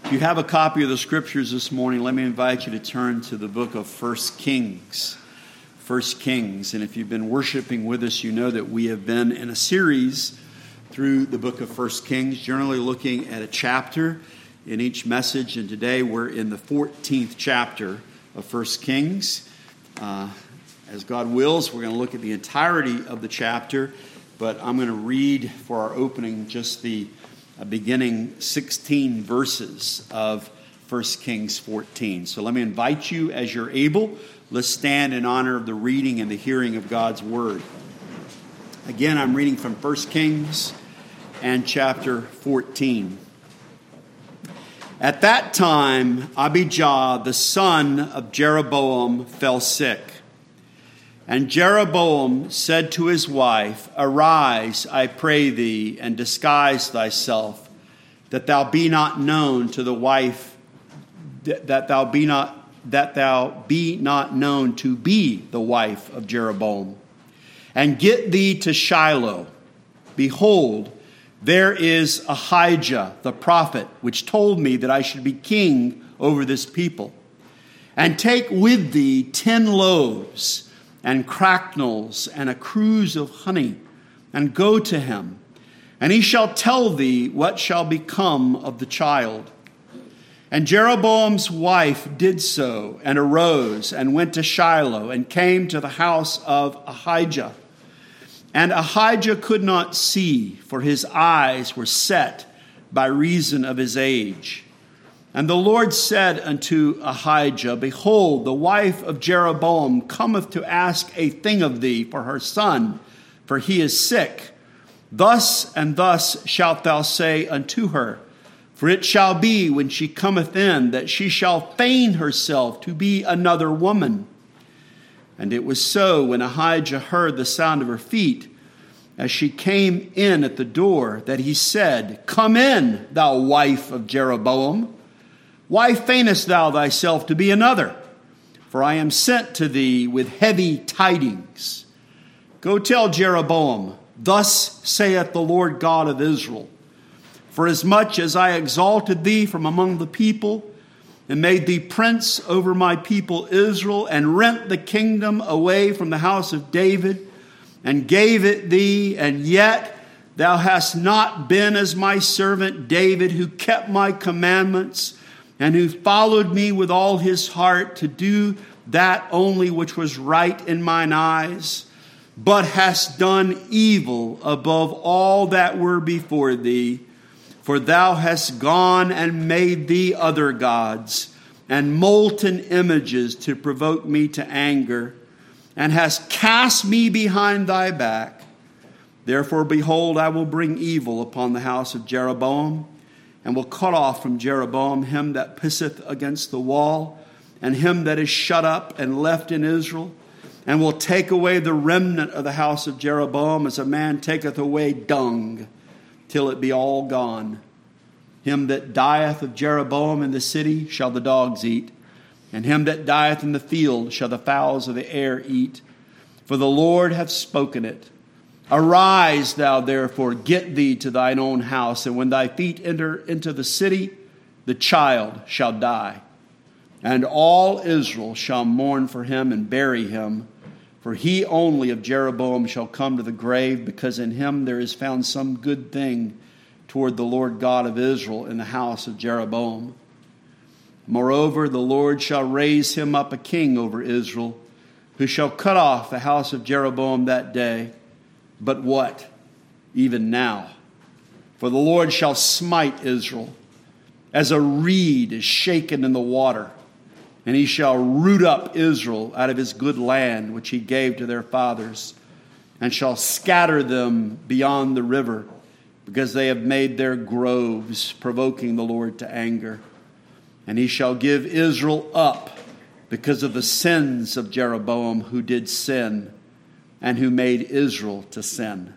If you have a copy of the scriptures this morning, let me invite you to turn to the book of 1 Kings. 1 Kings. And if you've been worshiping with us, you know that we have been in a series through the book of 1 Kings, generally looking at a chapter in each message. And today we're in the 14th chapter of 1 Kings. As God wills, we're going to look at the entirety of the chapter, but I'm going to read for our opening just the beginning 16 verses of 1 Kings 14. So let me invite you as you're able. Let's stand in honor of the reading and the hearing of God's word. Again, I'm reading from 1 Kings and chapter 14. At that time, Abijah, the son of Jeroboam, fell sick. And Jeroboam said to his wife, "Arise, I pray thee, and disguise thyself, that thou be not known to the wife, that thou be not known to be the wife of Jeroboam. And get thee to Shiloh. Behold, there is Ahijah the prophet, which told me that I should be king over this people. And take with thee 10 loaves, and cracknels, and a cruse of honey, and go to him, and he shall tell thee what shall become of the child." And Jeroboam's wife did so, and arose, and went to Shiloh, and came to the house of Ahijah. And Ahijah could not see, for his eyes were set by reason of his age. And the Lord said unto Ahijah, "Behold, the wife of Jeroboam cometh to ask a thing of thee for her son, for he is sick. Thus and thus shalt thou say unto her, for it shall be when she cometh in that she shall feign herself to be another woman." And it was so, when Ahijah heard the sound of her feet, as she came in at the door, that he said, "Come in, thou wife of Jeroboam. Why feignest thou thyself to be another? For I am sent to thee with heavy tidings. Go tell Jeroboam, thus saith the Lord God of Israel, forasmuch as I exalted thee from among the people, and made thee prince over my people Israel, and rent the kingdom away from the house of David, and gave it thee, and yet thou hast not been as my servant David, who kept my commandments, and who followed me with all his heart to do that only which was right in mine eyes, but hast done evil above all that were before thee. For thou hast gone and made thee other gods, and molten images to provoke me to anger, and hast cast me behind thy back. Therefore, behold, I will bring evil upon the house of Jeroboam, and will cut off from Jeroboam him that pisseth against the wall, and him that is shut up and left in Israel, and will take away the remnant of the house of Jeroboam as a man taketh away dung, till it be all gone. Him that dieth of Jeroboam in the city shall the dogs eat, and him that dieth in the field shall the fowls of the air eat. For the Lord hath spoken it. Arise, thou therefore, get thee to thine own house, and when thy feet enter into the city, the child shall die. And all Israel shall mourn for him and bury him, for he only of Jeroboam shall come to the grave, because in him there is found some good thing toward the Lord God of Israel in the house of Jeroboam. Moreover, the Lord shall raise him up a king over Israel, who shall cut off the house of Jeroboam that day. But what? Even now. For the Lord shall smite Israel, as a reed is shaken in the water, and he shall root up Israel out of his good land, which he gave to their fathers, and shall scatter them beyond the river, because they have made their groves, provoking the Lord to anger. And he shall give Israel up because of the sins of Jeroboam, who did sin, and who made Israel to sin.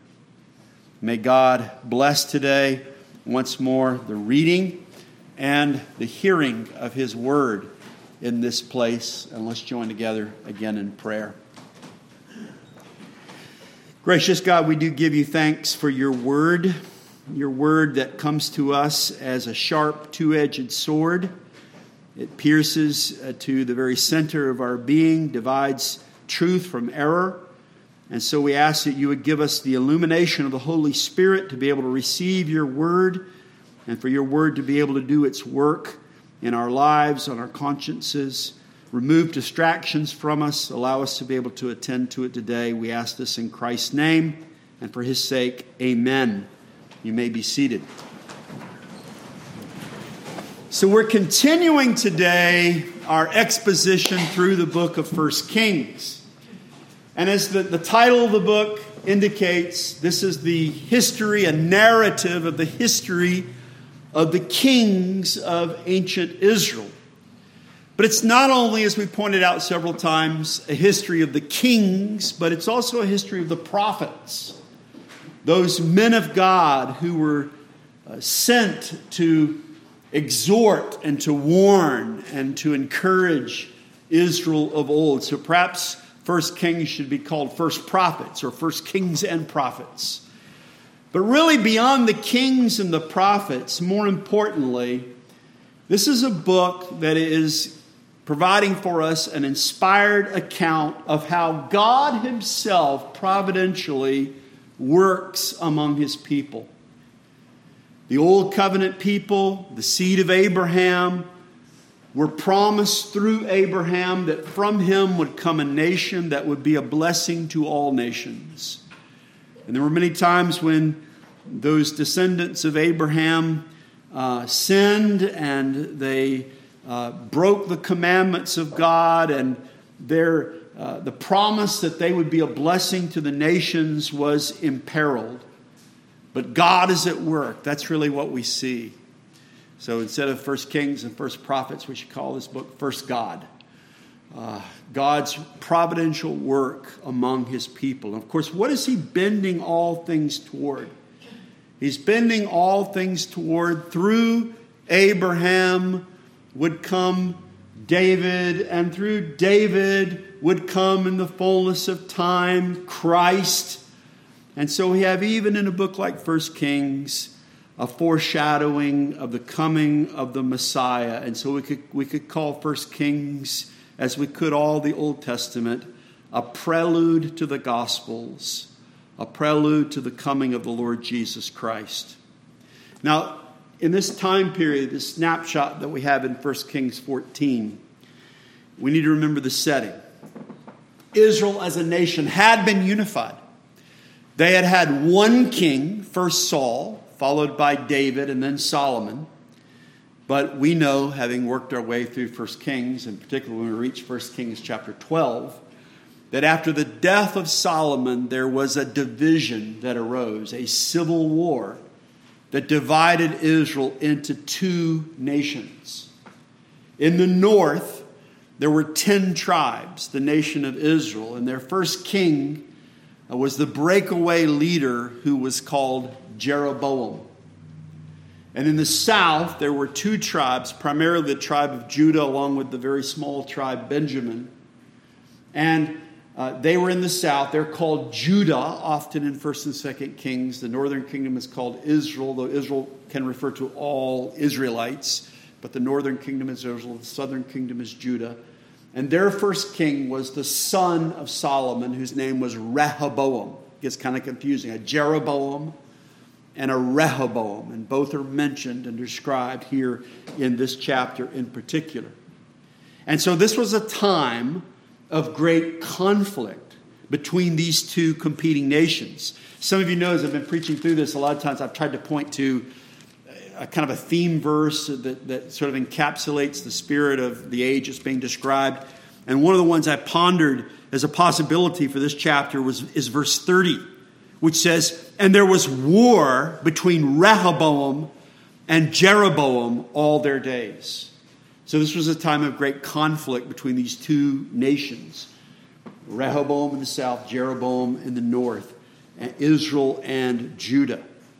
May God bless today once more the reading and the hearing of his word in this place. And let's join together again in prayer. Gracious God, we do give you thanks for your word. your word that comes to us as a sharp, two-edged sword. It pierces to the very center of our being, divides truth from error. And so we ask that you would give us the illumination of the Holy Spirit to be able to receive your word and for your word to be able to do its work in our lives, on our consciences. Remove distractions from us. Allow us to be able to attend to it today. We ask this in Christ's name and for his sake. Amen. You may be seated. So we're continuing today our exposition through the book of 1 Kings. And as the title of the book indicates, this is the history, a narrative of the history of the kings of ancient Israel. But it's not only, as we pointed out several times, a history of the kings, but it's also a history of the prophets. Those men of God who were sent to exhort and to warn and to encourage Israel of old. So perhaps First Kings should be called First Prophets or First Kings and Prophets. But really beyond the kings and the prophets, more importantly, this is a book that is providing for us an inspired account of how God himself providentially works among his people. The old covenant people, the seed of Abraham, were promised through Abraham that from him would come a nation that would be a blessing to all nations. And there were many times when those descendants of Abraham sinned and they broke the commandments of God, and the promise that they would be a blessing to the nations was imperiled. But God is at work. That's really what we see. So instead of First Kings and First Prophets, we should call this book First God. God's providential work among his people. And of course, what is he bending all things toward? He's bending all things toward, through Abraham would come David, and through David would come in the fullness of time Christ. And so we have, even in a book like 1 Kings, a foreshadowing of the coming of the Messiah. And so we could call 1 Kings, as we could all the Old Testament, a prelude to the Gospels, a prelude to the coming of the Lord Jesus Christ. Now, in this time period, this snapshot that we have in 1 Kings 14, we need to remember the setting. Israel as a nation had been unified. They had had one king, first Saul, followed by David and then Solomon. But we know, having worked our way through 1 Kings, and particularly when we reach 1 Kings chapter 12, that after the death of Solomon, there was a division that arose, a civil war that divided Israel into two nations. In the north, there were 10 tribes, the nation of Israel, and their first king was the breakaway leader who was called Jeroboam. And in the south, there were 2 tribes, primarily the tribe of Judah, along with the very small tribe Benjamin. And they were in the south. They're called Judah, often in 1st and 2nd Kings. The northern kingdom is called Israel, though Israel can refer to all Israelites. But the northern kingdom is Israel, the southern kingdom is Judah. And their first king was the son of Solomon, whose name was Rehoboam. It gets kind of confusing. A Jeroboam and a Rehoboam. And both are mentioned and described here in this chapter in particular. And so this was a time of great conflict between these two competing nations. Some of you know, as I've been preaching through this, a lot of times I've tried to point to a kind of a theme verse that sort of encapsulates the spirit of the age that's being described. And one of the ones I pondered as a possibility for this chapter is verse 30, which says, "And there was war between Rehoboam and Jeroboam all their days." So this was a time of great conflict between these two nations. Rehoboam in the south, Jeroboam in the north, and Israel and Judah.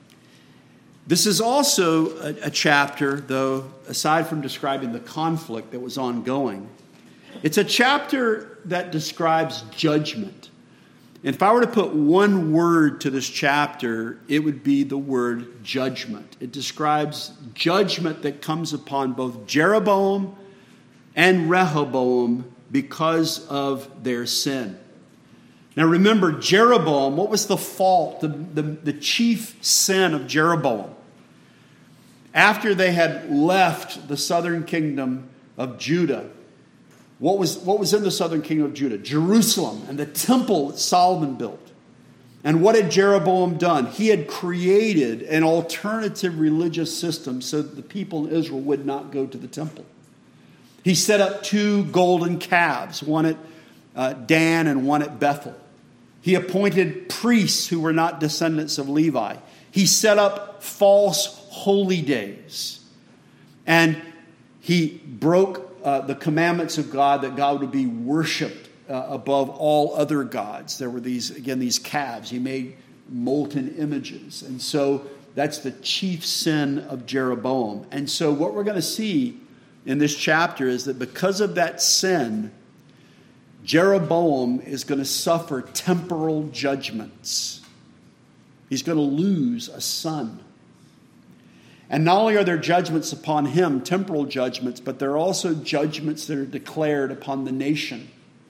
This is also a chapter, though, aside from describing the conflict that was ongoing, it's a chapter that describes judgment. And if I were to put one word to this chapter, it would be the word judgment. It describes judgment that comes upon both Jeroboam and Rehoboam because of their sin. Now remember, Jeroboam, what was the fault, the chief sin of Jeroboam? After they had left the southern kingdom of Judah, what was in the southern kingdom of Judah? Jerusalem and the temple that Solomon built. And what had Jeroboam done? He had created an alternative religious system so that the people in Israel would not go to the temple. He set up 2 golden calves, one at Dan and one at Bethel. He appointed priests who were not descendants of Levi. He set up false holy days. And he broke the commandments of God, that God would be worshipped above all other gods. There were these calves. He made molten images. And so that's the chief sin of Jeroboam. And so what we're going to see in this chapter is that because of that sin, Jeroboam is going to suffer temporal judgments. He's going to lose a son. And not only are there judgments upon him, temporal judgments, but there are also judgments that are declared upon the nation.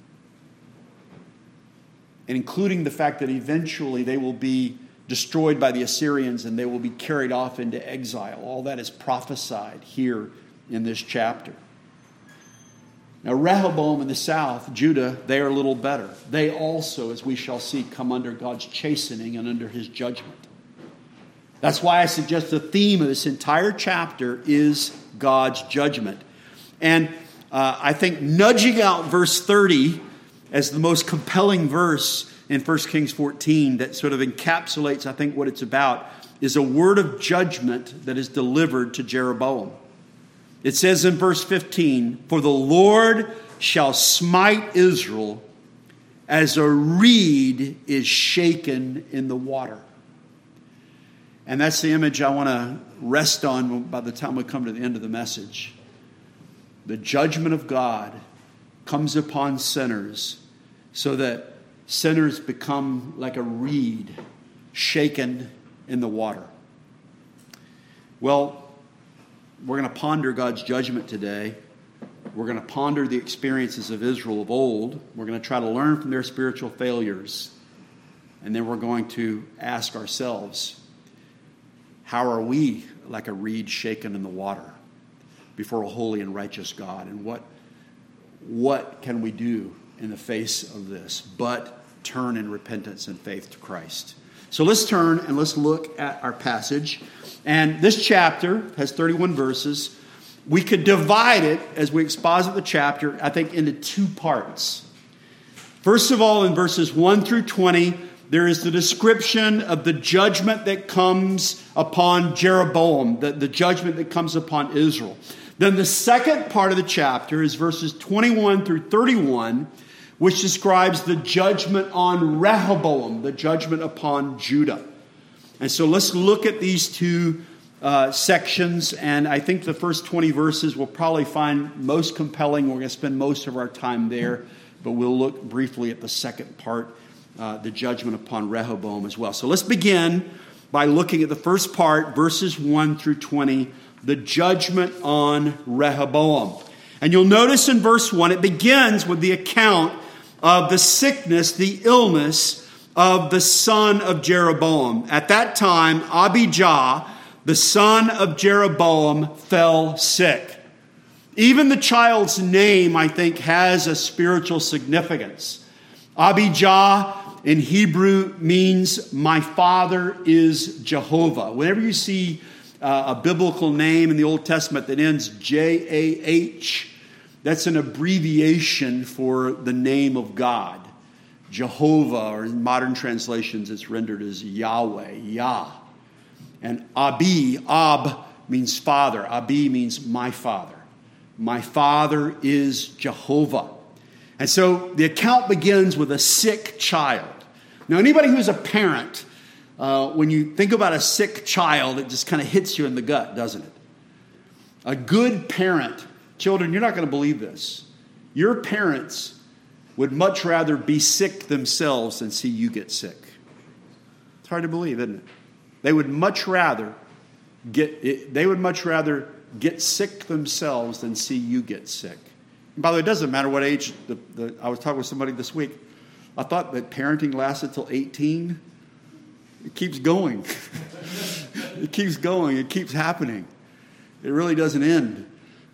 And including the fact that eventually they will be destroyed by the Assyrians and they will be carried off into exile. All that is prophesied here in this chapter. Now Rehoboam in the south, Judah, they are a little better. They also, as we shall see, come under God's chastening and under his judgment. That's why I suggest the theme of this entire chapter is God's judgment. And I think nudging out verse 30 as the most compelling verse in 1 Kings 14 that sort of encapsulates, I think, what it's about, is a word of judgment that is delivered to Jeroboam. It says in verse 15, "For the Lord shall smite Israel as a reed is shaken in the water." And that's the image I want to rest on by the time we come to the end of the message. The judgment of God comes upon sinners so that sinners become like a reed shaken in the water. Well, we're going to ponder God's judgment today. We're going to ponder the experiences of Israel of old. We're going to try to learn from their spiritual failures. And then we're going to ask ourselves, how are we like a reed shaken in the water before a holy and righteous God? And what can we do in the face of this but turn in repentance and faith to Christ? So let's turn and let's look at our passage. And this chapter has 31 verses. We could divide it, as we exposit the chapter, I think, into 2 parts. First of all, in verses 1 through 20, there is the description of the judgment that comes upon Jeroboam, the judgment that comes upon Israel. Then the second part of the chapter is verses 21 through 31, which describes the judgment on Rehoboam, the judgment upon Judah. And so let's look at these 2 sections, and I think the first 20 verses we'll probably find most compelling. We're going to spend most of our time there, but we'll look briefly at the second part, the judgment upon Rehoboam as well. So let's begin by looking at the first part, verses 1 through 20, the judgment on Rehoboam. And you'll notice in verse 1, it begins with the account of the sickness, the illness of the son of Jeroboam. At that time, Abijah, the son of Jeroboam, fell sick. Even the child's name, I think, has a spiritual significance. Abijah in Hebrew means "my father is Jehovah." Whenever you see a biblical name in the Old Testament that ends J-A-H, that's an abbreviation for the name of God. Jehovah, or in modern translations, it's rendered as Yahweh, Yah. And Ab means father. Abi means my father. My father is Jehovah. And so the account begins with a sick child. Now, anybody who's a parent, when you think about a sick child, it just kind of hits you in the gut, doesn't it? A good parent, children, you're not going to believe this. Your parents would much rather be sick themselves than see you get sick. It's hard to believe, isn't it? They would much rather get sick themselves than see you get sick. And by the way, it doesn't matter what age. I was talking with somebody this week. I thought that parenting lasted till 18. It keeps going. It keeps going. It keeps happening. It really doesn't end.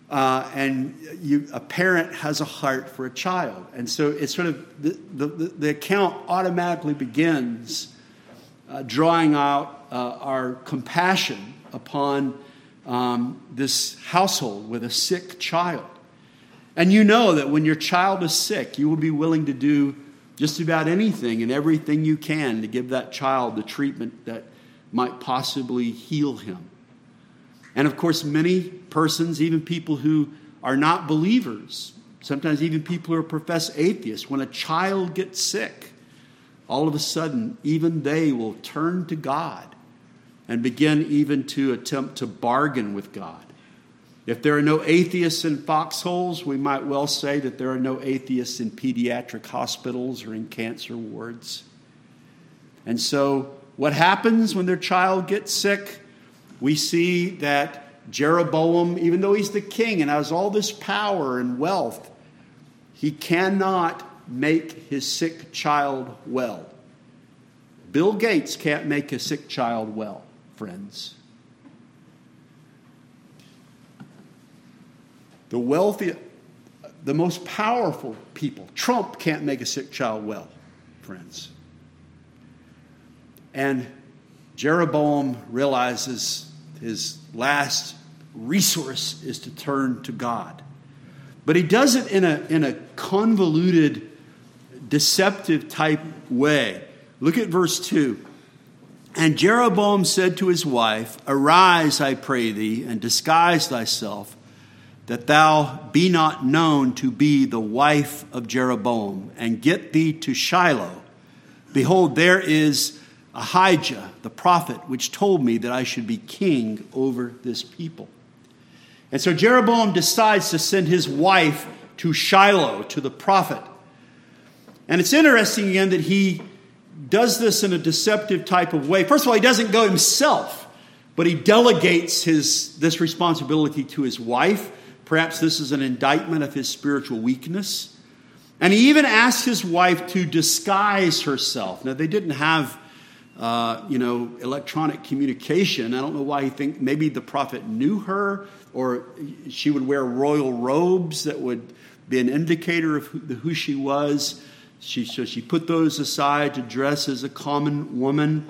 A parent has a heart for a child. And so it's sort of, the account automatically begins drawing out our compassion upon this household with a sick child. And you know that when your child is sick, you will be willing to do just about anything and everything you can to give that child the treatment that might possibly heal him. And of course, many persons, even people who are not believers, sometimes even people who are professed atheists, when a child gets sick, all of a sudden, even they will turn to God and begin even to attempt to bargain with God. If there are no atheists in foxholes, we might well say that there are no atheists in pediatric hospitals or in cancer wards. And so what happens when their child gets sick? We see that Jeroboam, even though he's the king and has all this power and wealth, he cannot make his sick child well. Bill Gates can't make a sick child well, friends. The wealthy, the most powerful people, Trump can't make a sick child well, friends. And Jeroboam realizes his last resource is to turn to God. But he does it in a convoluted, deceptive type way. Look at verse 2. And Jeroboam said to his wife, "Arise, I pray thee, and disguise thyself, that thou be not known to be the wife of Jeroboam, and get thee to Shiloh. Behold, there is Ahijah, the prophet, which told me that I should be king over this people." And so Jeroboam decides to send his wife to Shiloh, to the prophet. And it's interesting again that he does this in a deceptive type of way. First of all, he doesn't go himself, but he delegates this responsibility to his wife. Perhaps this is an indictment of his spiritual weakness. And he even asks his wife to disguise herself. Now, they didn't have, electronic communication. I don't know why he thinks maybe the prophet knew her, or she would wear royal robes that would be an indicator of who she was. So she put those aside to dress as a common woman.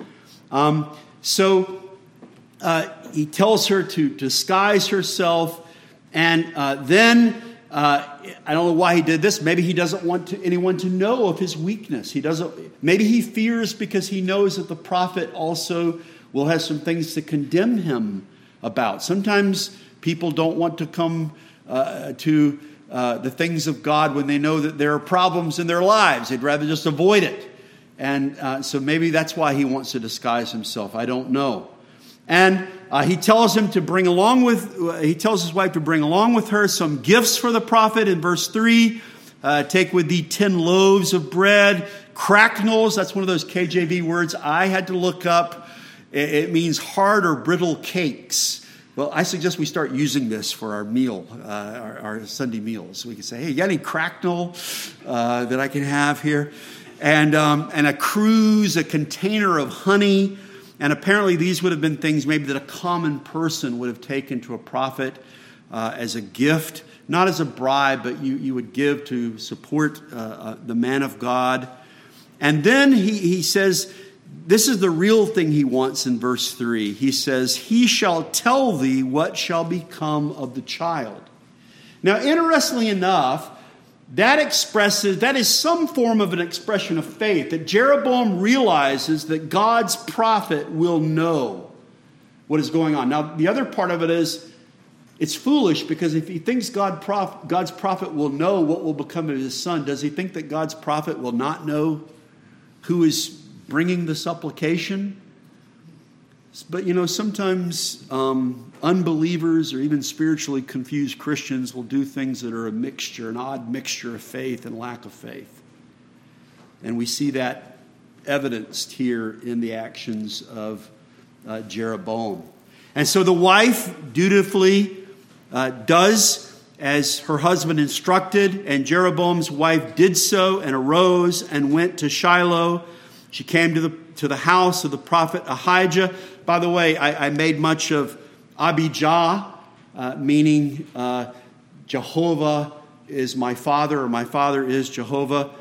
He tells her to disguise herself. And then, I don't know why he did this. Maybe he doesn't want anyone to know of his weakness. Maybe he fears because he knows that the prophet also will have some things to condemn him about. Sometimes people don't want to come to the things of God when they know that there are problems in their lives. They'd rather just avoid it. And so maybe that's why he wants to disguise himself. I don't know. And he tells his wife to bring along with her some gifts for the prophet in verse 3. Take with thee 10 loaves of bread, cracknels. That's one of those KJV words I had to look up. It means hard or brittle cakes. Well, I suggest we start using this for our meal, our Sunday meals. We can say, hey, you got any cracknel that I can have here? And a cruse, a container of honey. And apparently these would have been things maybe that a common person would have taken to a prophet as a gift. Not as a bribe, but you would give to support the man of God. And then he says, this is the real thing he wants in verse 3. He says, he shall tell thee what shall become of the child. Now, interestingly enough, that is some form of an expression of faith, that Jeroboam realizes that God's prophet will know what is going on. Now, the other part of it is, it's foolish, because if he thinks God's prophet will know what will become of his son, does he think that God's prophet will not know who is bringing the supplication? But, sometimes unbelievers or even spiritually confused Christians will do things that are an odd mixture of faith and lack of faith. And we see that evidenced here in the actions of Jeroboam. And so the wife dutifully does as her husband instructed, and Jeroboam's wife did so and arose and went to Shiloh. She came to the house of the prophet Ahijah. By the way, I made much of Abijah, meaning Jehovah is my father, or my father is Jehovah.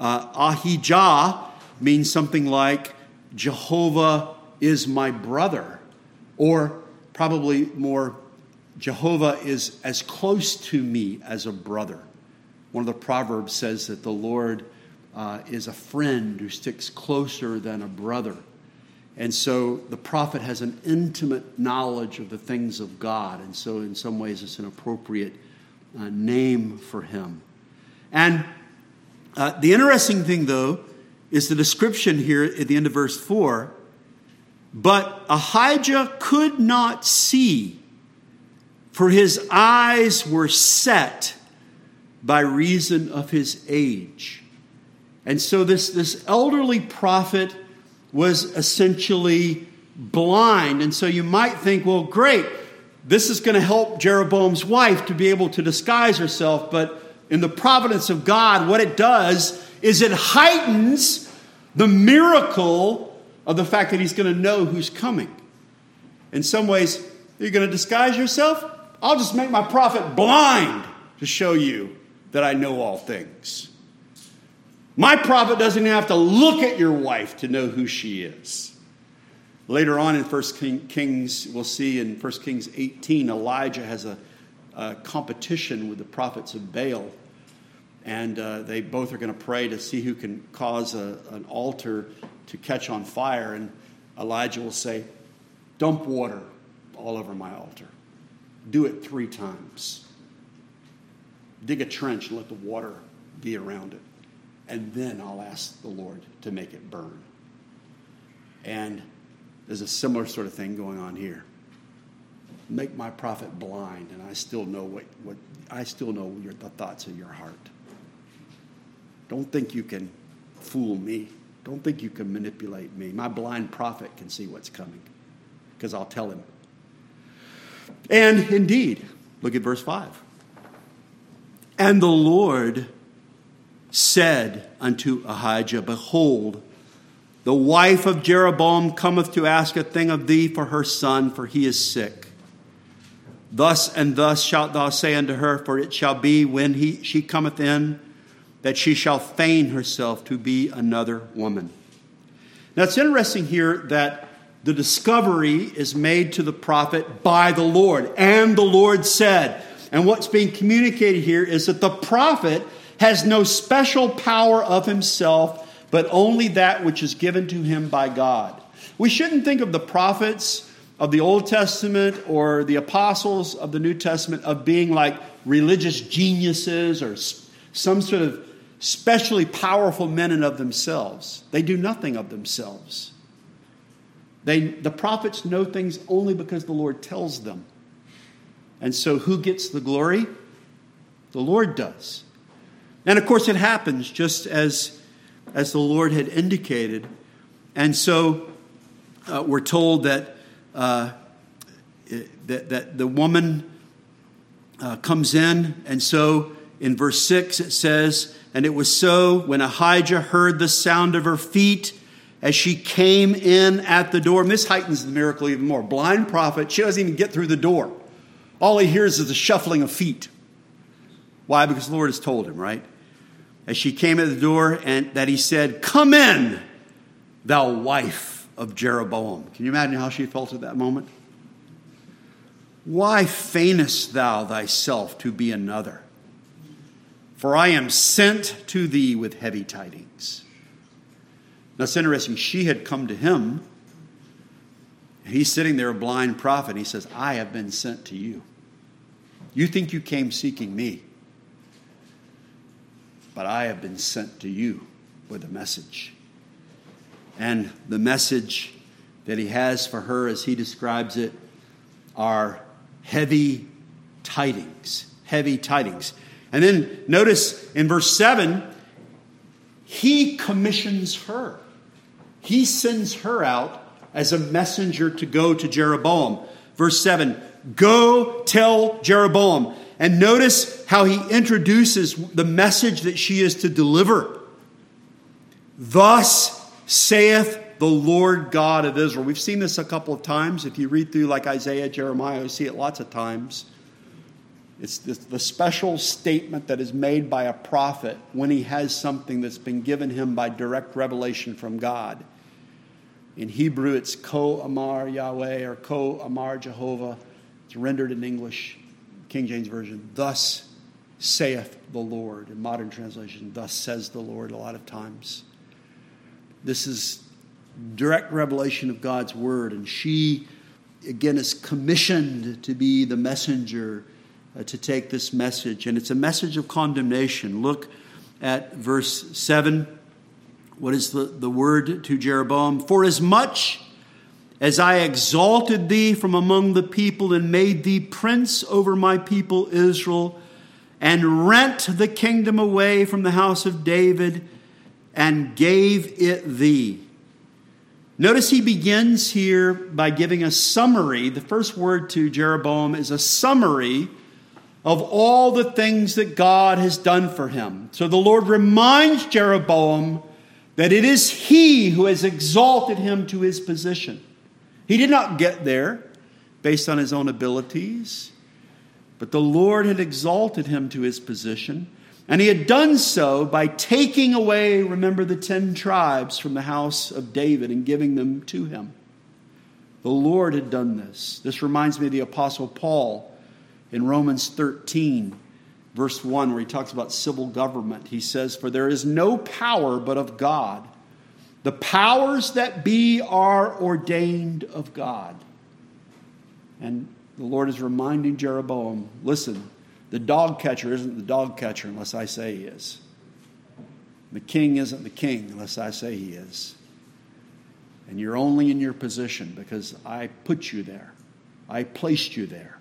Ahijah means something like Jehovah is my brother, or probably more, Jehovah is as close to me as a brother. One of the Proverbs says that the Lord is a friend who sticks closer than a brother. And so the prophet has an intimate knowledge of the things of God. And so in some ways it's an appropriate name for him. And the interesting thing, though, is the description here at the end of verse 4. But Ahijah could not see, for his eyes were set by reason of his age. And so this elderly prophet was essentially blind. And so you might think, well, great, this is going to help Jeroboam's wife to be able to disguise herself. But in the providence of God, what it does is it heightens the miracle of the fact that he's going to know who's coming. In some ways, you're going to disguise yourself? I'll just make my prophet blind to show you that I know all things. My prophet doesn't even have to look at your wife to know who she is. Later on in 1 Kings, we'll see in 1 Kings 18, Elijah has a competition with the prophets of Baal. And they both are going to pray to see who can cause an altar to catch on fire. And Elijah will say, dump water all over my altar. Do it 3 times. Dig a trench and let the water be around it. And then I'll ask the Lord to make it burn. And there's a similar sort of thing going on here. Make my prophet blind, and I still know what I still know the thoughts of your heart. Don't think you can fool me. Don't think you can manipulate me. My blind prophet can see what's coming, because I'll tell him. And indeed, look at verse 5. And the Lord said unto Ahijah, behold, the wife of Jeroboam cometh to ask a thing of thee for her son, for he is sick. Thus and thus shalt thou say unto her, for it shall be when she cometh in, that she shall feign herself to be another woman. Now it's interesting here that the discovery is made to the prophet by the Lord. And the Lord said. And what's being communicated here is that the prophet has no special power of himself, but only that which is given to him by God. We shouldn't think of the prophets of the Old Testament or the apostles of the New Testament of being like religious geniuses or some sort of specially powerful men and of themselves. They do nothing of themselves. The prophets know things only because the Lord tells them. And so who gets the glory? The Lord does. And of course it happens just as the Lord had indicated. And so we're told that that the woman comes in. And so in verse 6 it says, and it was so when Ahijah heard the sound of her feet as she came in at the door. And this heightens the miracle even more. Blind prophet, she doesn't even get through the door. All he hears is the shuffling of feet. Why? Because the Lord has told him, right? As she came at the door, and that he said, come in, thou wife of Jeroboam. Can you imagine how she felt at that moment? Why feignest thou thyself to be another? For I am sent to thee with heavy tidings. Now it's interesting. She had come to him. And he's sitting there, a blind prophet. And he says, I have been sent to you. You think you came seeking me. But I have been sent to you with a message. And the message that he has for her, as he describes it, are heavy tidings. Heavy tidings. And then notice in verse 7, he commissions her. He sends her out as a messenger to go to Jeroboam. Verse 7, go tell Jeroboam. And notice how he introduces the message that she is to deliver. Thus saith the Lord God of Israel. We've seen this a couple of times. If you read through like Isaiah, Jeremiah, you see it lots of times. It's the special statement that is made by a prophet when he has something that's been given him by direct revelation from God. In Hebrew, it's Ko-Amar Yahweh or Ko-Amar Jehovah. It's rendered in English, King James Version, thus saith the Lord. In modern translation, thus says the Lord a lot of times. This is direct revelation of God's word. And she, again, is commissioned to be the messenger to take this message. And it's a message of condemnation. Look at verse 7. What is the word to Jeroboam? For as much as I exalted thee from among the people and made thee prince over my people Israel, and rent the kingdom away from the house of David and gave it thee. Notice he begins here by giving a summary. The first word to Jeroboam is a summary of all the things that God has done for him. So the Lord reminds Jeroboam that it is he who has exalted him to his position. He did not get there based on his own abilities, but the Lord had exalted him to his position, and he had done so by taking away, remember, the 10 tribes from the house of David and giving them to him. The Lord had done this. This reminds me of the Apostle Paul in Romans 13, verse 1, where he talks about civil government. He says, for there is no power but of God. The powers that be are ordained of God. And the Lord is reminding Jeroboam, listen, the dog catcher isn't the dog catcher unless I say he is. The king isn't the king unless I say he is. And you're only in your position because I put you there. I placed you there.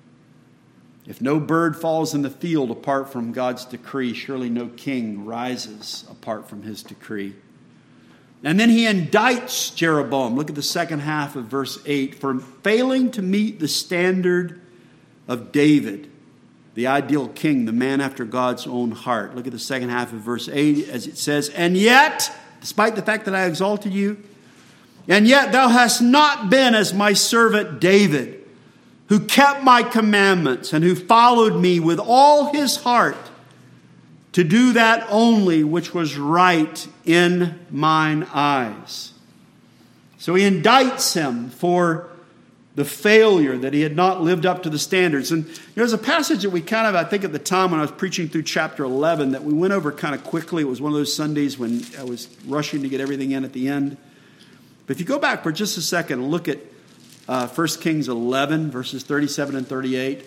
If no bird falls in the field apart from God's decree, surely no king rises apart from his decree. And then he indicts Jeroboam. Look at the second half of verse 8. For failing to meet the standard of David, the ideal king, the man after God's own heart. Look at the second half of verse 8 as it says, and yet, despite the fact that I exalted you, and yet thou hast not been as my servant David, who kept my commandments and who followed me with all his heart to do that only which was right in mine eyes. So he indicts him for the failure that he had not lived up to the standards. And there's a passage that we kind of, I think at the time when I was preaching through chapter 11, that we went over kind of quickly. It was one of those Sundays when I was rushing to get everything in at the end. But if you go back for just a second and look at 1 Kings 11, verses 37 and 38.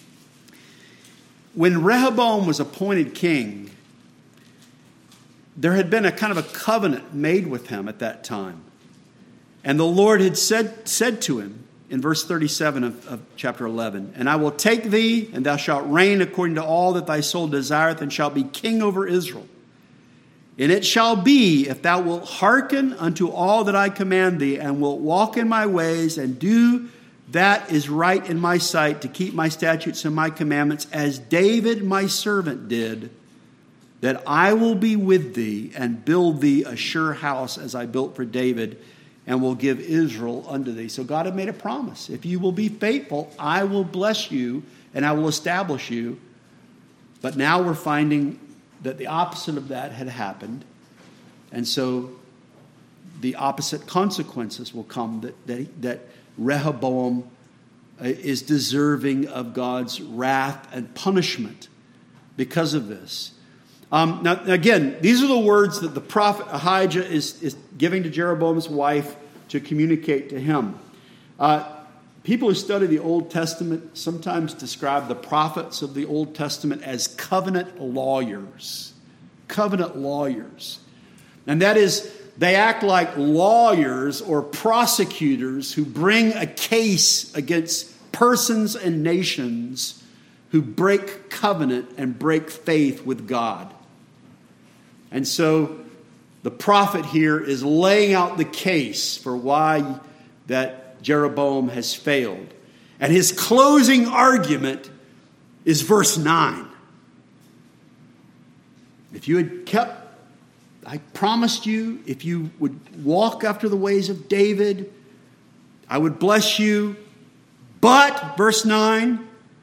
When Rehoboam was appointed king, there had been a kind of a covenant made with him at that time. And the Lord had said to him in verse 37 of chapter 11, and I will take thee, and thou shalt reign according to all that thy soul desireth, and shalt be king over Israel. And it shall be, if thou wilt hearken unto all that I command thee, and wilt walk in my ways, and do that is right in my sight, to keep my statutes and my commandments, as David my servant did, that I will be with thee, and build thee a sure house, as I built for David, and will give Israel unto thee. So God had made a promise. If you will be faithful, I will bless you, and I will establish you. But now we're finding that the opposite of that had happened. And so the opposite consequences will come, that Rehoboam is deserving of God's wrath and punishment because of this. Now, again, these are the words that the prophet Ahijah is giving to Jeroboam's wife to communicate to him. People who study the Old Testament sometimes describe the prophets of the Old Testament as covenant lawyers. Covenant lawyers. And that is, they act like lawyers or prosecutors who bring a case against persons and nations who break covenant and break faith with God. And so The prophet here is laying out the case for why that Jeroboam has failed. And his closing argument is verse 9. If you had kept, I promised you, if you would walk after the ways of David, I would bless you. But, verse 9,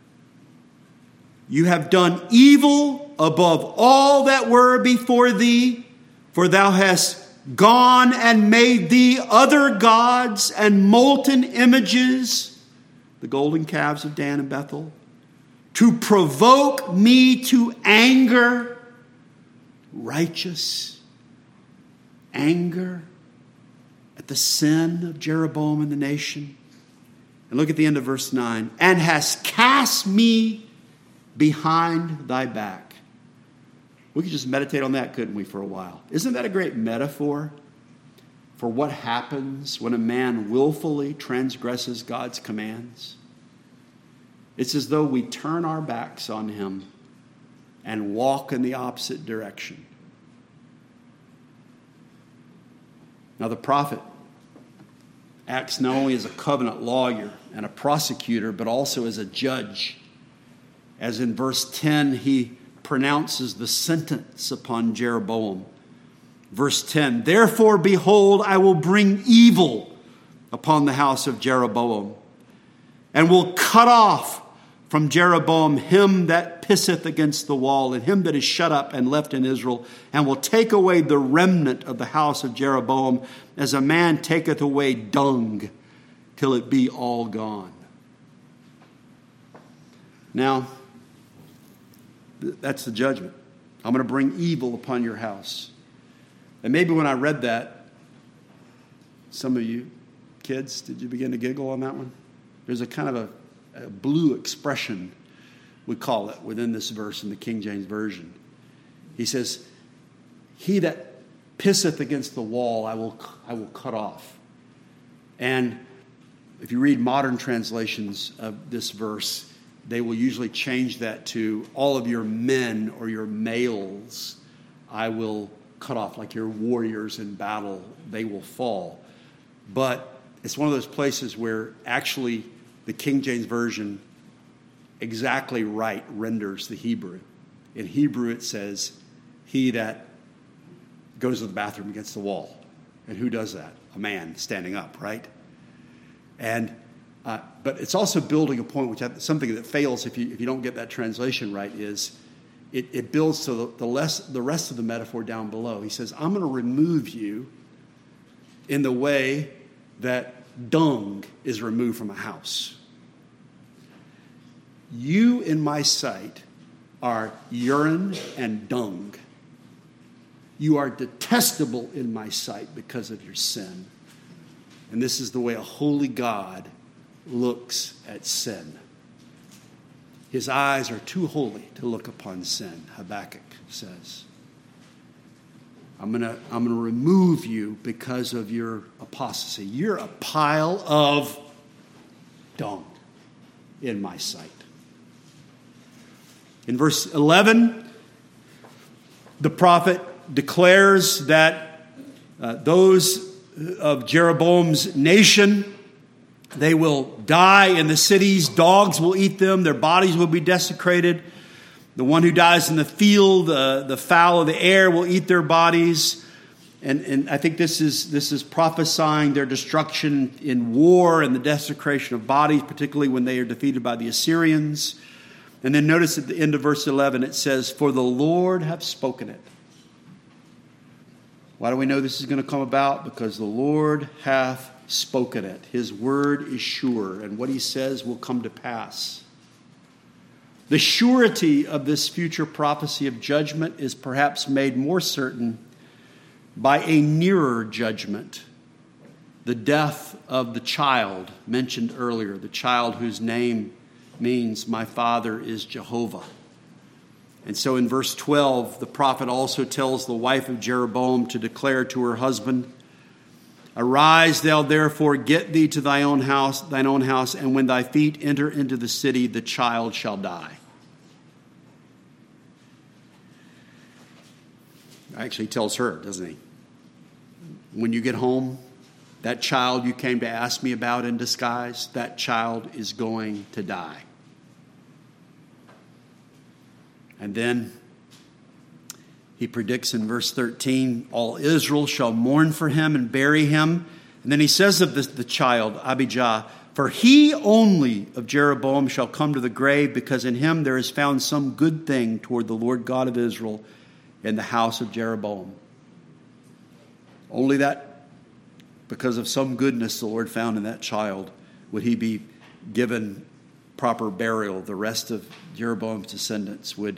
you have done evil above all that were before thee, for thou hast gone and made thee other gods and molten images, the golden calves of Dan and Bethel, to provoke me to anger. Righteous anger at the sin of Jeroboam and the nation. And look at the end of verse 9. And hast cast me behind thy back. We could just meditate on that, couldn't we, for a while? Isn't that a great metaphor for what happens when a man willfully transgresses God's commands? It's as though we turn our backs on him and walk in the opposite direction. Now the prophet acts not only as a covenant lawyer and a prosecutor, but also as a judge. As in verse 10, he pronounces the sentence upon Jeroboam. Verse 10, therefore, behold, I will bring evil upon the house of Jeroboam, and will cut off from Jeroboam him that pisseth against the wall, and him that is shut up and left in Israel, and will take away the remnant of the house of Jeroboam, as a man taketh away dung, till it be all gone. Now, that's the judgment. I'm going to bring evil upon your house. And maybe when I read that, some of you kids, did you begin to giggle on that one? There's a kind of a blue expression, we call it, within this verse in the King James Version. He says, he that pisseth against the wall, I will cut off. And if you read modern translations of this verse, they will usually change that to all of your men or your males I will cut off, like your warriors in battle, they will fall. But it's one of those places where actually the King James Version exactly right renders the Hebrew. In Hebrew it says, he that goes to the bathroom against the wall. And who does that? A man standing up, right? And but it's also building a point, which something that fails if you don't get that translation right, is it builds to the rest of the metaphor down below. He says, I'm going to remove you in the way that dung is removed from a house. You in my sight are urine and dung. You are detestable in my sight because of your sin. And this is the way a holy God looks at sin. His eyes are too holy to look upon sin, Habakkuk says. I'm gonna remove you because of your apostasy. You're a pile of dung in my sight. In verse 11, the prophet declares that those of Jeroboam's nation, they will die in the cities. Dogs will eat them. Their bodies will be desecrated. The one who dies in the field, the fowl of the air will eat their bodies. And I think this is prophesying their destruction in war and the desecration of bodies, particularly when they are defeated by the Assyrians. And then notice at the end of verse 11, it says, for the Lord hath spoken it. Why do we know this is going to come about? Because the Lord hath spoken it. His word is sure, and what he says will come to pass. The surety of this future prophecy of judgment is perhaps made more certain by a nearer judgment. The death of the child mentioned earlier, the child whose name means my father is Jehovah. And so in verse 12, the prophet also tells the wife of Jeroboam to declare to her husband, arise thou therefore, get thee to thine own house, and when thy feet enter into the city, the child shall die. Actually, he tells her, doesn't he? When you get home, that child you came to ask me about in disguise, that child is going to die. And then he predicts in verse 13, all Israel shall mourn for him and bury him. And then he says of the child, Abijah, for he only of Jeroboam shall come to the grave, because in him there is found some good thing toward the Lord God of Israel in the house of Jeroboam. Only that, because of some goodness the Lord found in that child, would he be given proper burial. The rest of Jeroboam's descendants would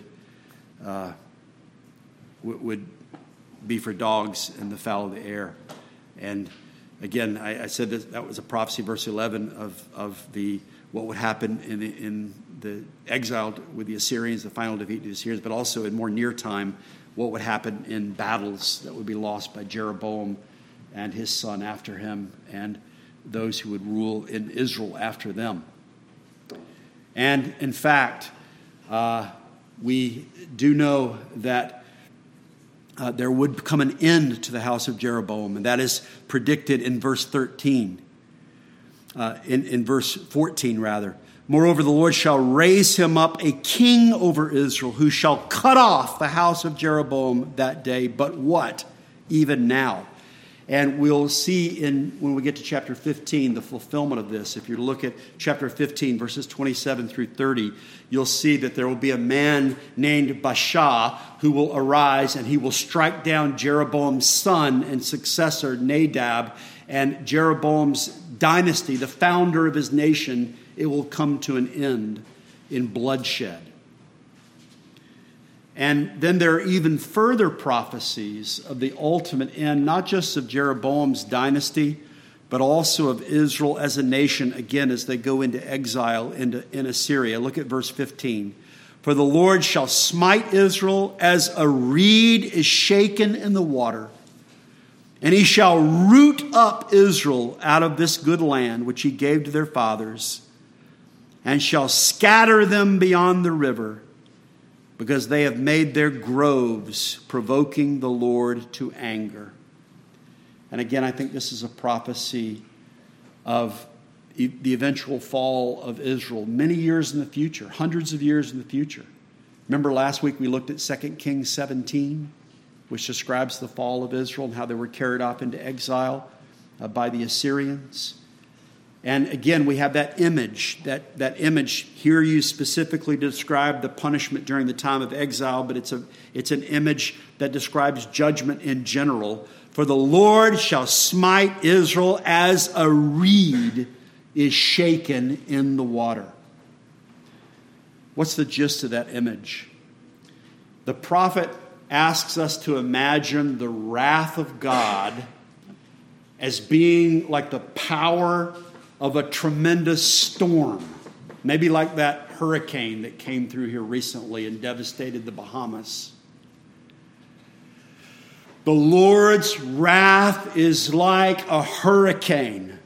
be for dogs and the fowl of the air. And again, I said that was a prophecy, verse 11, of what would happen in the exile with the Assyrians, the final defeat of the Assyrians, but also in more near time, what would happen in battles that would be lost by Jeroboam and his son after him, and those who would rule in Israel after them. And in fact, we do know that there would come an end to the house of Jeroboam, and that is predicted in verse 13. In verse 14, rather. Moreover, the Lord shall raise him up a king over Israel, who shall cut off the house of Jeroboam that day. But what? Even now. And we'll see when we get to chapter 15, the fulfillment of this. If you look at chapter 15, verses 27 through 30, you'll see that there will be a man named Baasha who will arise, and he will strike down Jeroboam's son and successor, Nadab, and Jeroboam's dynasty, the founder of his nation. It will come to an end in bloodshed. And then there are even further prophecies of the ultimate end, not just of Jeroboam's dynasty, but also of Israel as a nation, again, as they go into exile in Assyria. Look at verse 15. For the Lord shall smite Israel as a reed is shaken in the water, and he shall root up Israel out of this good land which he gave to their fathers, and shall scatter them beyond the river, because they have made their groves, provoking the Lord to anger. And again, I think this is a prophecy of the eventual fall of Israel many years in the future, hundreds of years in the future. Remember last week we looked at 2 Kings 17, which describes the fall of Israel and how they were carried off into exile by the Assyrians. And again, we have that image, that image here used specifically to describe the punishment during the time of exile, but it's an image that describes judgment in general. For the Lord shall smite Israel as a reed is shaken in the water. What's the gist of that image? The prophet asks us to imagine the wrath of God as being like the power of a tremendous storm, maybe like that hurricane that came through here recently and devastated the Bahamas. The Lord's wrath is like a hurricane,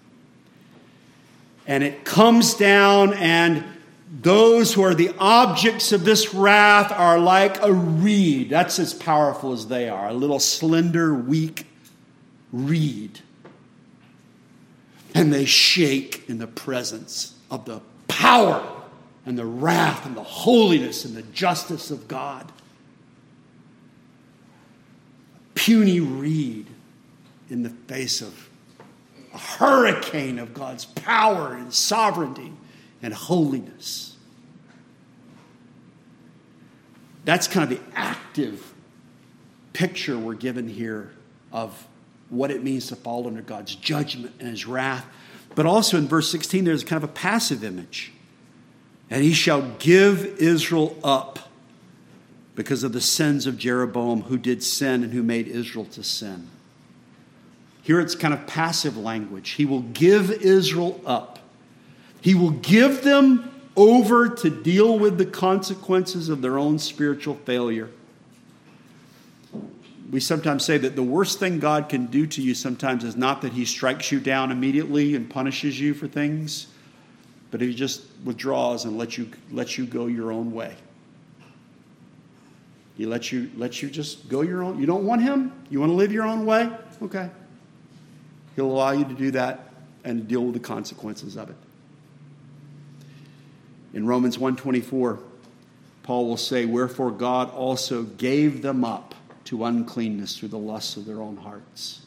and it comes down, and those who are the objects of this wrath are like a reed. That's as powerful as they are, a little slender, weak reed. And they shake in the presence of the power and the wrath and the holiness and the justice of God. A puny reed in the face of a hurricane of God's power and sovereignty and holiness. That's kind of the active picture we're given here of what it means to fall under God's judgment and his wrath. But also in verse 16, there's kind of a passive image. And he shall give Israel up because of the sins of Jeroboam, who did sin and who made Israel to sin. Here it's kind of passive language. He will give Israel up. He will give them over to deal with the consequences of their own spiritual failure. We sometimes say that the worst thing God can do to you sometimes is not that he strikes you down immediately and punishes you for things, but he just withdraws and lets you go your own way. He lets you just go your own. You don't want him? You want to live your own way? okay. He'll allow you to do that and deal with the consequences of it. In Romans 1:24, Paul will say, wherefore God also gave them up to uncleanness through the lusts of their own hearts.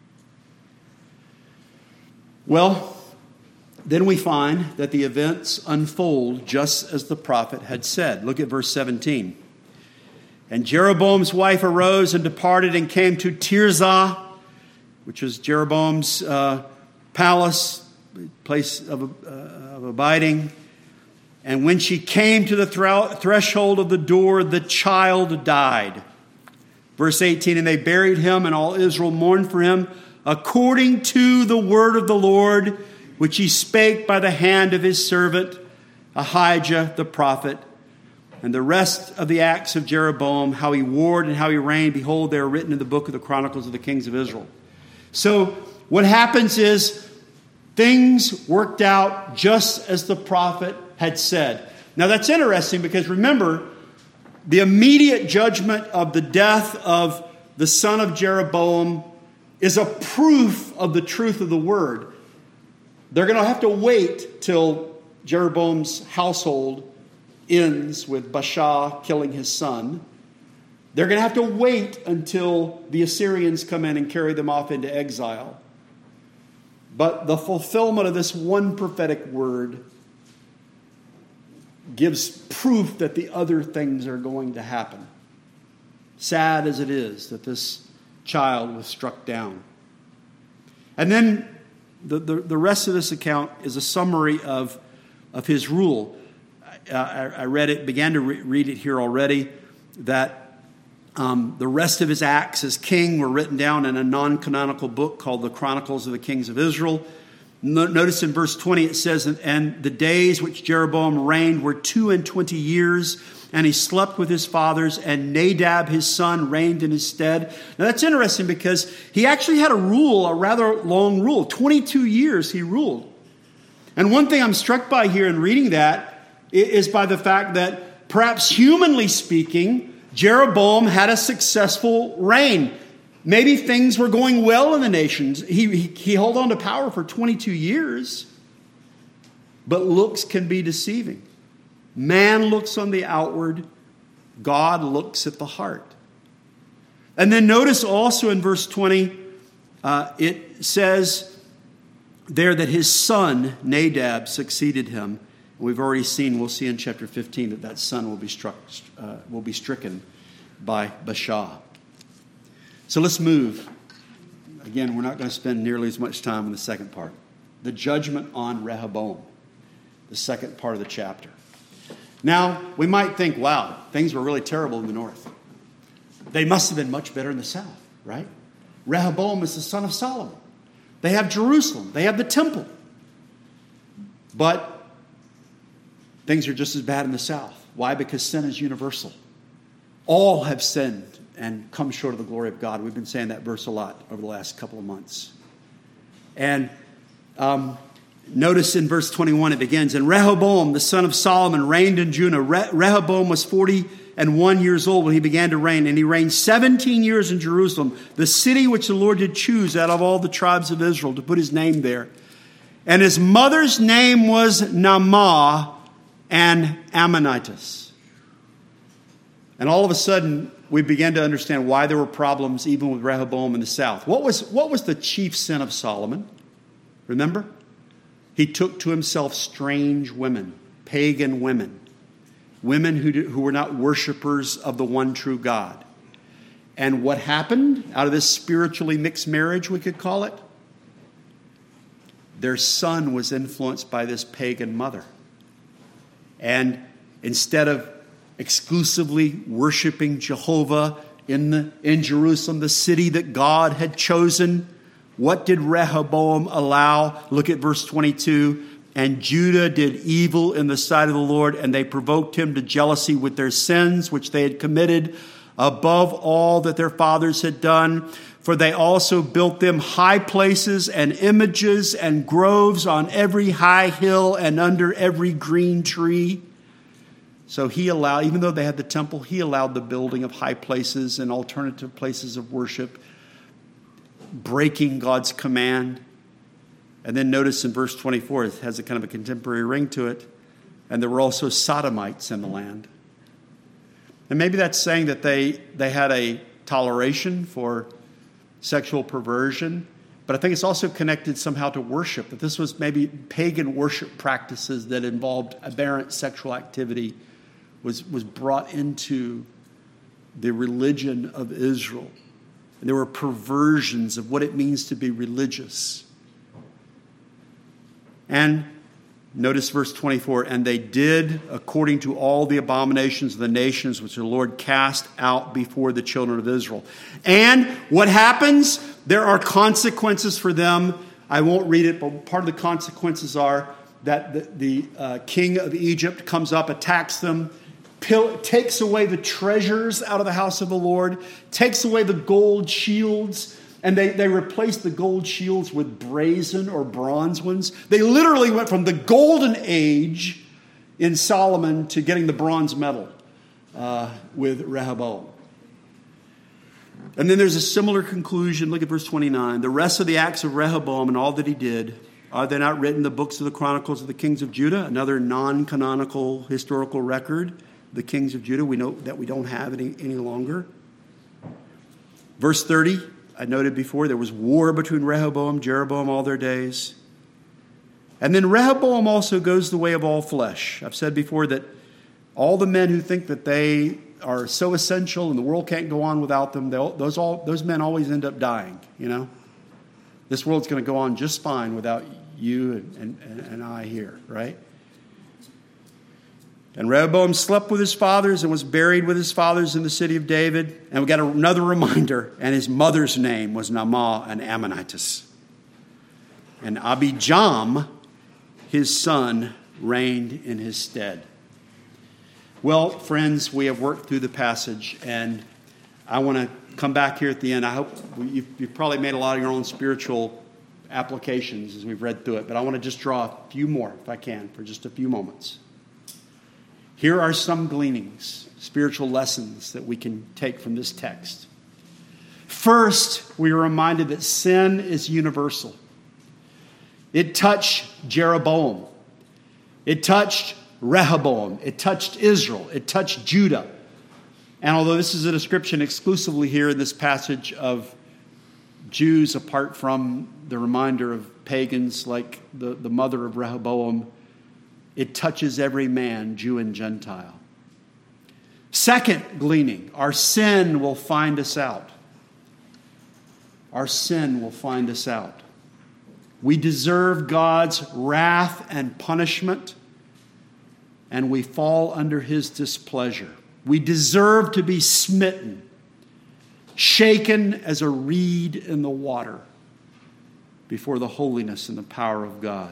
Well, then we find that the events unfold just as the prophet had said. Look at verse 17. And Jeroboam's wife arose and departed and came to Tirzah, which was Jeroboam's palace, place of abiding. And when she came to the threshold of the door, the child died. Verse 18, and they buried him, and all Israel mourned for him, according to the word of the Lord, which he spake by the hand of his servant Ahijah the prophet. And the rest of the acts of Jeroboam, how he warred and how he reigned, behold, they are written in the book of the Chronicles of the Kings of Israel. So what happens is things worked out just as the prophet had said. Now that's interesting because remember, the immediate judgment of the death of the son of Jeroboam is a proof of the truth of the word. They're going to have to wait till Jeroboam's household ends with Baasha killing his son. They're going to have to wait until the Assyrians come in and carry them off into exile. But the fulfillment of this one prophetic word gives proof that the other things are going to happen. Sad as it is that this child was struck down. And then the rest of this account is a summary of his rule. I read it, began to read it here already, that the rest of his acts as king were written down in a non-canonical book called the Chronicles of the Kings of Israel. Notice in verse 20 it says, and the days which Jeroboam reigned were 22 years, and he slept with his fathers, and Nadab his son reigned in his stead. Now that's interesting because he actually had a rather long rule. 22 years he ruled. And one thing I'm struck by here in reading that is by the fact that perhaps humanly speaking, Jeroboam had a successful reign. Maybe things were going well in the nations. He held on to power for 22 years. But looks can be deceiving. Man looks on the outward. God looks at the heart. And then notice also in verse 20, it says there that his son Nadab succeeded him. We've already seen, we'll see in chapter 15 that son will be stricken by Baasha. So let's move. Again, we're not going to spend nearly as much time on the second part. The judgment on Rehoboam, the second part of the chapter. Now, we might think, wow, things were really terrible in the north. They must have been much better in the south, right? Rehoboam is the son of Solomon. They have Jerusalem. They have the temple. But things are just as bad in the south. Why? Because sin is universal. All have sinned and come short of the glory of God. We've been saying that verse a lot over the last couple of months. And notice in verse 21 it begins, and Rehoboam, the son of Solomon, reigned in Judah. Rehoboam was 41 years old when he began to reign, and he reigned 17 years in Jerusalem, the city which the Lord did choose out of all the tribes of Israel to put his name there. And his mother's name was Naamah, and Ammonitis. And all of a sudden, we began to understand why there were problems even with Rehoboam in the south. What was the chief sin of Solomon? Remember? He took to himself strange women, pagan women who were not worshipers of the one true God. And what happened out of this spiritually mixed marriage, we could call it? Their son was influenced by this pagan mother. And instead of exclusively worshiping Jehovah in Jerusalem, the city that God had chosen, what did Rehoboam allow? Look at verse 22. And Judah did evil in the sight of the Lord, and they provoked him to jealousy with their sins, which they had committed above all that their fathers had done. For they also built them high places and images and groves on every high hill and under every green tree. So he allowed, even though they had the temple, he allowed the building of high places and alternative places of worship. breaking God's command. And then notice in verse 24, it has a kind of a contemporary ring to it. And there were also sodomites in the land. And maybe that's saying that they had a toleration for sexual perversion. But I think it's also connected somehow to worship. That this was maybe pagan worship practices that involved aberrant sexual activity was brought into the religion of Israel. And there were perversions of what it means to be religious. And notice verse 24, and they did according to all the abominations of the nations which the Lord cast out before the children of Israel. And what happens? There are consequences for them. I won't read it, but part of the consequences are that the king of Egypt comes up, attacks them, takes away the treasures out of the house of the Lord, takes away the gold shields, and they replaced the gold shields with brazen or bronze ones. They literally went from the golden age in Solomon to getting the bronze medal with Rehoboam. And then there's a similar conclusion. Look at verse 29. The rest of the acts of Rehoboam and all that he did, are they not written in the books of the Chronicles of the Kings of Judah? Another non-canonical historical record. The kings of Judah, we know that we don't have any longer. Verse 30, I noted before, there was war between Rehoboam, Jeroboam all their days. And then Rehoboam also goes the way of all flesh. I've said before that all the men who think that they are so essential and the world can't go on without them, those men always end up dying, you know. This world's going to go on just fine without you and I here, right? And Rehoboam slept with his fathers and was buried with his fathers in the city of David. And we got another reminder. And his mother's name was Naamah, an Ammonitess. And Abijam, his son, reigned in his stead. Well, friends, we have worked through the passage. And I want to come back here at the end. I hope you've probably made a lot of your own spiritual applications as we've read through it. But I want to just draw a few more, if I can, for just a few moments. Here are some gleanings, spiritual lessons that we can take from this text. First, we are reminded that sin is universal. It touched Jeroboam. It touched Rehoboam. It touched Israel. It touched Judah. And although this is a description exclusively here in this passage of Jews, apart from the reminder of pagans like the mother of Rehoboam, it touches every man, Jew and Gentile. Second gleaning, our sin will find us out. Our sin will find us out. We deserve God's wrath and punishment, and we fall under his displeasure. We deserve to be smitten, shaken as a reed in the water before the holiness and the power of God.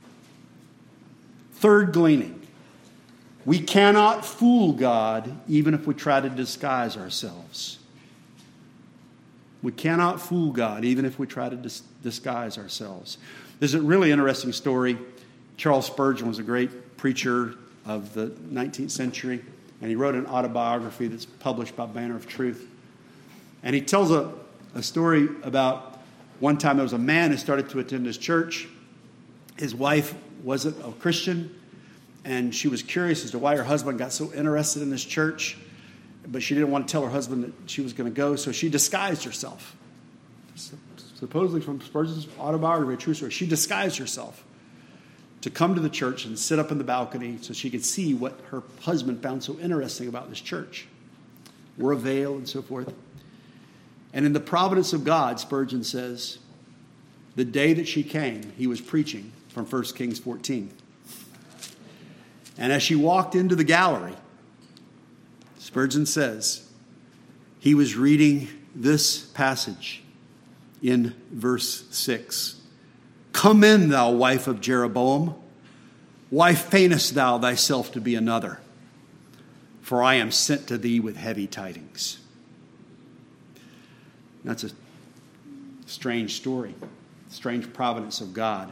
Third gleaning, we cannot fool God even if we try to disguise ourselves. We cannot fool God even if we try to disguise ourselves. There's a really interesting story. Charles Spurgeon was a great preacher of the 19th century, and he wrote an autobiography that's published by Banner of Truth. And he tells a story about one time there was a man who started to attend his church. His wife wasn't a Christian, and she was curious as to why her husband got so interested in this church, but she didn't want to tell her husband that she was going to go, so she disguised herself. Supposedly from Spurgeon's autobiography, a true story, she disguised herself to come to the church and sit up in the balcony so she could see what her husband found so interesting about this church. Wore a veil and so forth. And in the providence of God, Spurgeon says, the day that she came, he was preaching from 1 Kings 14. And as she walked into the gallery, Spurgeon says, he was reading this passage in verse 6. Come in, thou wife of Jeroboam. Why feignest thou thyself to be another? For I am sent to thee with heavy tidings. That's a strange story, strange providence of God.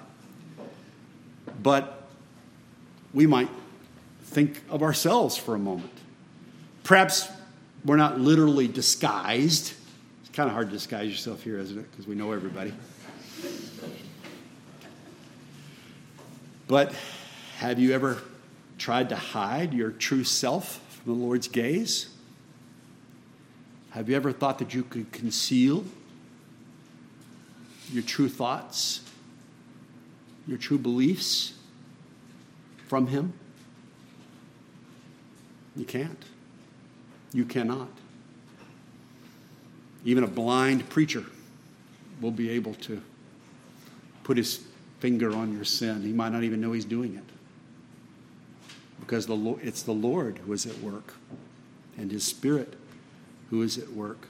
But we might think of ourselves for a moment. Perhaps we're not literally disguised kind of hard to disguise yourself here, isn't it? Because we know everybody. But have you ever tried to hide your true self from the Lord's gaze? Have you ever thought that you could conceal your true thoughts, your true beliefs from Him? You can't. You cannot. Even a blind preacher will be able to put his finger on your sin. He might not even know he's doing it. Because it's the Lord who is at work, and His Spirit who is at work.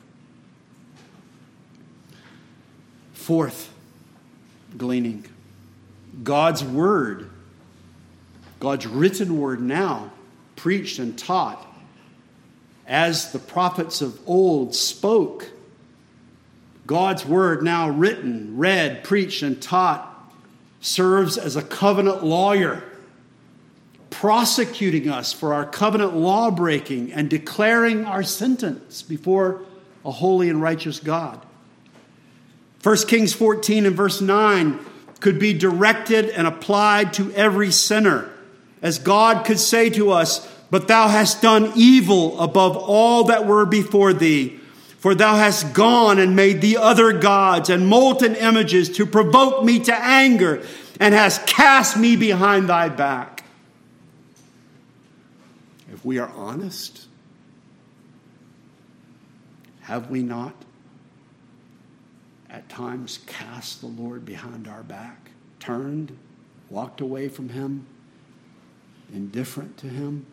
Fourth gleaning. God's Word, God's written Word now, preached and taught, as the prophets of old spoke. God's Word now written, read, preached, and taught serves as a covenant lawyer, prosecuting us for our covenant law breaking and declaring our sentence before a holy and righteous God. 1 Kings 14 and verse 9 could be directed and applied to every sinner, as God could say to us, "But thou hast done evil above all that were before thee, for thou hast gone and made thee other gods and molten images to provoke me to anger, and hast cast me behind thy back." If we are honest, have we not at times cast the Lord behind our back, turned, walked away from Him, indifferent to Him?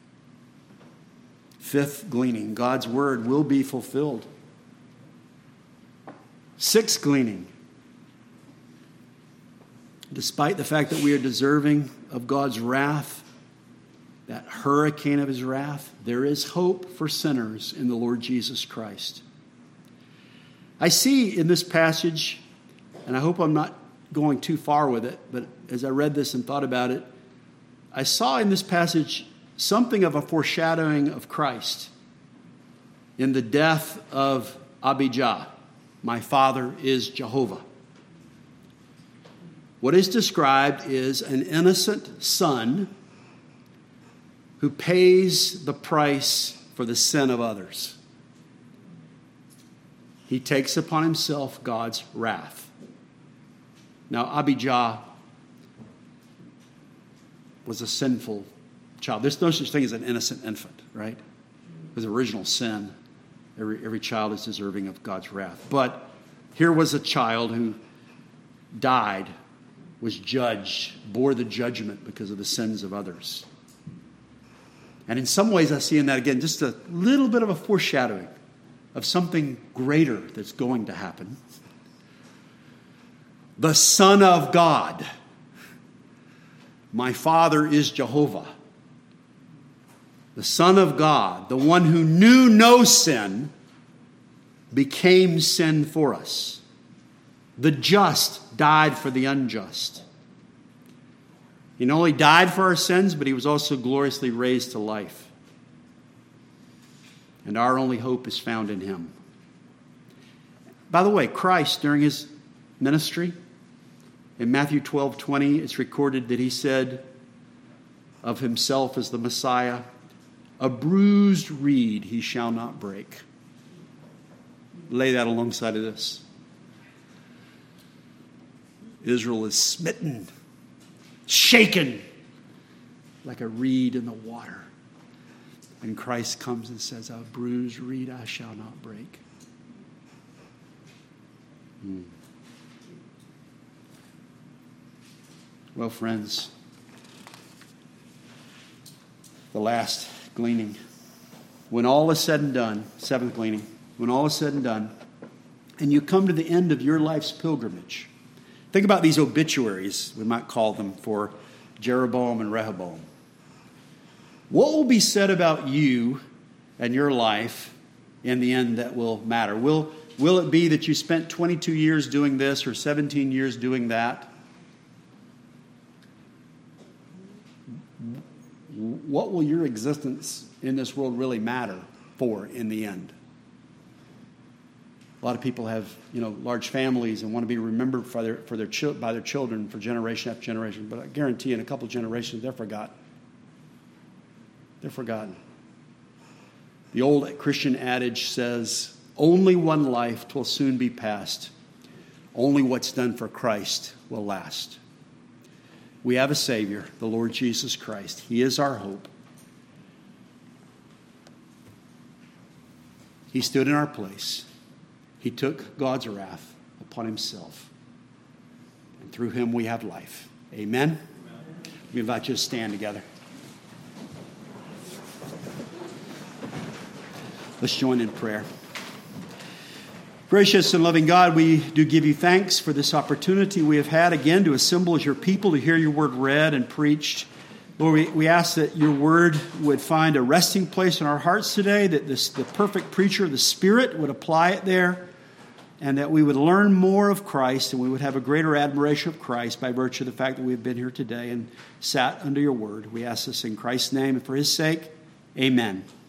Fifth gleaning, God's Word will be fulfilled. Sixth gleaning, despite the fact that we are deserving of God's wrath, that hurricane of His wrath, there is hope for sinners in the Lord Jesus Christ. I see in this passage, and I hope I'm not going too far with it, but as I read this and thought about it, I saw in this passage something of a foreshadowing of Christ in the death of Abijah. My father is Jehovah. What is described is an innocent son who pays the price for the sin of others. He takes upon himself God's wrath. Now, Abijah was a sinful child. There's no such thing as an innocent infant, right? It was original sin. Every child is deserving of God's wrath. But here was a child who died, was judged, bore the judgment because of the sins of others. And in some ways I see in that, again, just a little bit of a foreshadowing of something greater that's going to happen. The Son of God. My Father is Jehovah. The Son of God, the one who knew no sin, became sin for us. The just died for the unjust. He not only died for our sins, but He was also gloriously raised to life. And our only hope is found in Him. By the way, Christ, during His ministry, in Matthew 12:20, it's recorded that He said of Himself as the Messiah, "A bruised reed He shall not break." Lay that alongside of this. Israel is smitten, shaken like a reed in the water. And Christ comes and says, "A bruised reed I shall not break." Well, friends, the last gleaning. When all is said and done, seventh gleaning, when all is said and done, and you come to the end of your life's pilgrimage, think about these obituaries, we might call them, for Jeroboam and Rehoboam. What will be said about you and your life in the end that will matter? Will it be that you spent 22 years doing this or 17 years doing that? What will your existence in this world really matter for in the end? A lot of people have, large families and want to be remembered by their children for generation after generation. But I guarantee in a couple of generations, they're forgotten. They're forgotten. The old Christian adage says, only one life will soon be past. Only what's done for Christ will last. We have a Savior, the Lord Jesus Christ. He is our hope. He stood in our place. He took God's wrath upon himself. And through him we have life. Amen? We invite you to stand together. Let's join in prayer. Gracious and loving God, we do give you thanks for this opportunity we have had again to assemble as your people to hear your word read and preached. Lord, we ask that your word would find a resting place in our hearts today, that the perfect preacher of the Spirit would apply it there, and that we would learn more of Christ and we would have a greater admiration of Christ by virtue of the fact that we've been here today and sat under your word. We ask this in Christ's name and for his sake. Amen.